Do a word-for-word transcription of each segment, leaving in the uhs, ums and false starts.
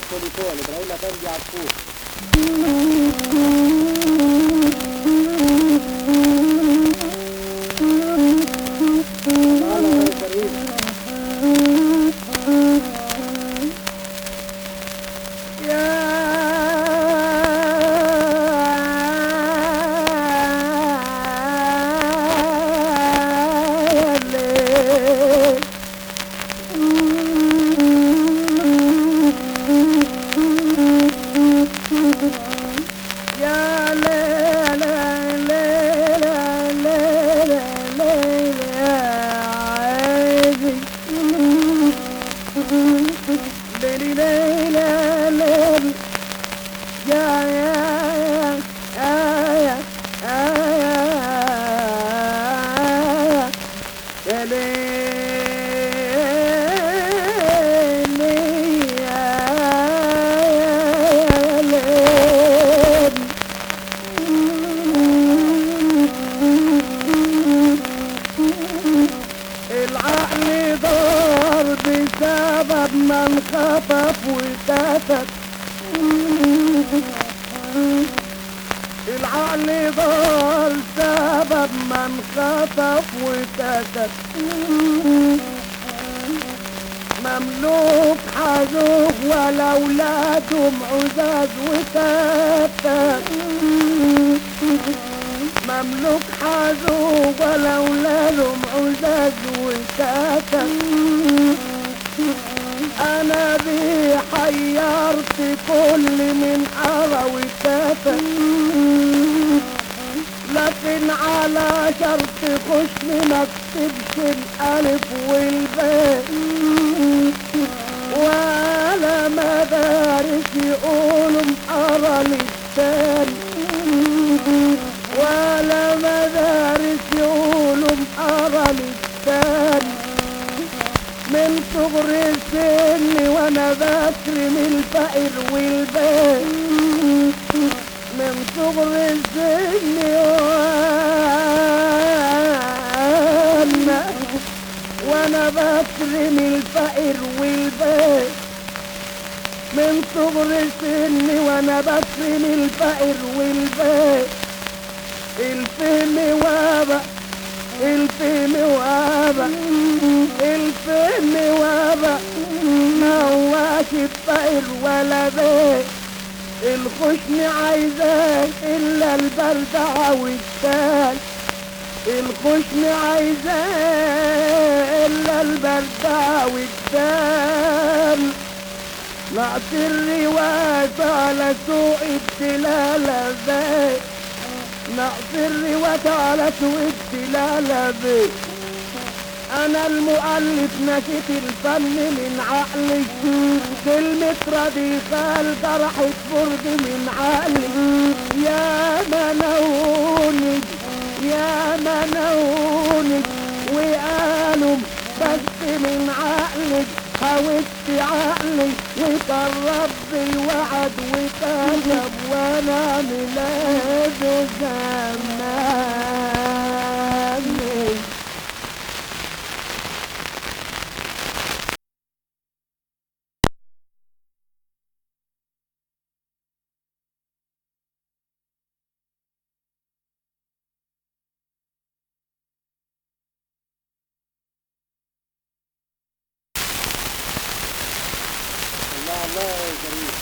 التليفون ابراهيم افندي عصفور. العقل دار بسبب من خطف وكتب، العقل دار سبب من خطف وكتب، مملوك حزوق ولا اولادهم عزاز وكتب، مملوك حزوق ولا اولادهم عزاز وكتب. انا بي حيرت كل من ارى وكتب، لكن على شرط خشن ما اكتبش الالف والباء، ولا مدارس يقولوا ارى للتاني، ولا مدارس يقولوا ارى للتاني. من صغر السن وانا بكرم الفقر والباء، من صغر السن وانا وانا بكرم الفقر والباء، من صغر السن وانا بكرم الفقر والباء. الفهم وابا الفهم وابا الفهم وابا ما هواش الطائر ولا بيت، الخشن عايزاك الا البردعة والتال، الخشن عايزاك الا البردعة والتال. نقص الرواية على سوء الدلالة ذات، نقص الرواية على سوء الدلالة ذات. انا المؤلف نسيت الفن من عقلي، كلمة رضيفة جرحت برد من عقلي. يا منوني يا منوني وقالوا بس من عقلي، حاولت عقلي وكان ربي وعد وكتب، وانا ميلاده زمان. الله الله يا كريم.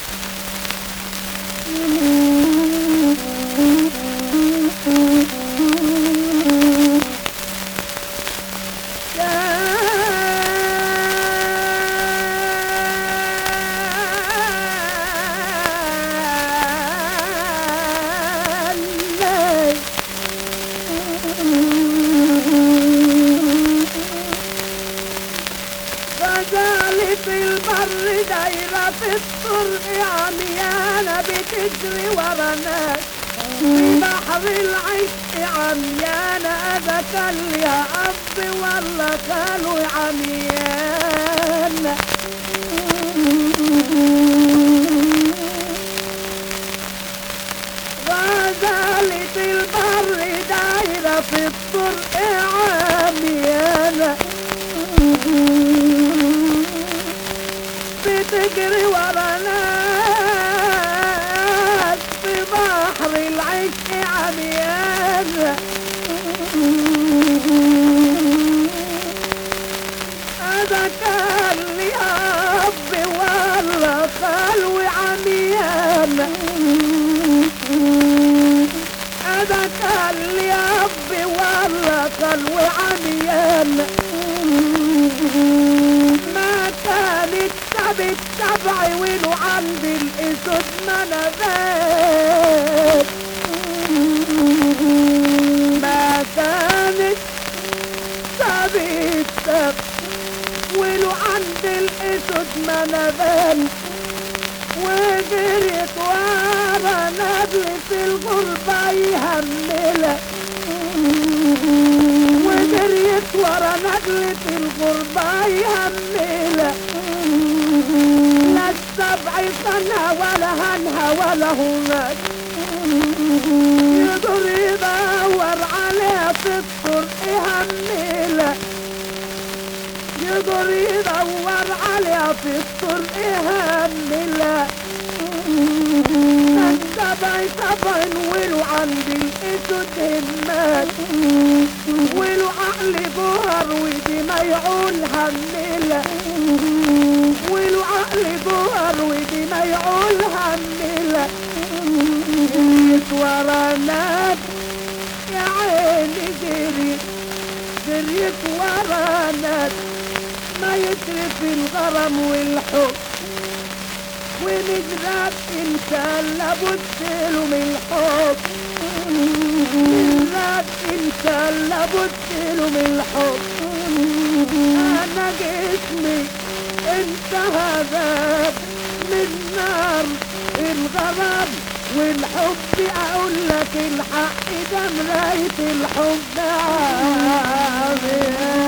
غزالة البر دايرة في الطرق عميانة بتجري ورا ناس، في بحر العشق عميانة. اذا كان ليها اب ولا كانوا عميانة. غزالة البر دايرة في الطرق عميانة، بتجري ورا ناس اذا كان لي اب ولا خال وعميان، اذا كان لي اب ولا خال وعميان، ما كانت سبت سبعي ولو عند الاسود ما نبات، ما كانت سبت سبع ولو عند الاسود ما نبان، وجريت ورا نبلة الغربة يهملها، وجريت ورا نبلة الغربة يهملها، لا السبع صنها ولا هنها ولا هناك، يقدر يدور عليها في الطرق يهملها، يقدر يدور عليها في الطرق يهملها، السبع سبع ولو عند الاسود همات، ولو عقل جوهر ودي ما يعول هملها، ولو عقل جوهر ودي ما يعول هملها، جريت ورا ناس يا عيني جريت، جريت ورا ناس ما يترف الغرام والحب، ونجرات انسان لابد له من الحب، نجرات انسان لابد له من الحب، انا جسمي انتهى ذاب من نار الغرام والحب، اقول لك الحق ده مراية الحب عامل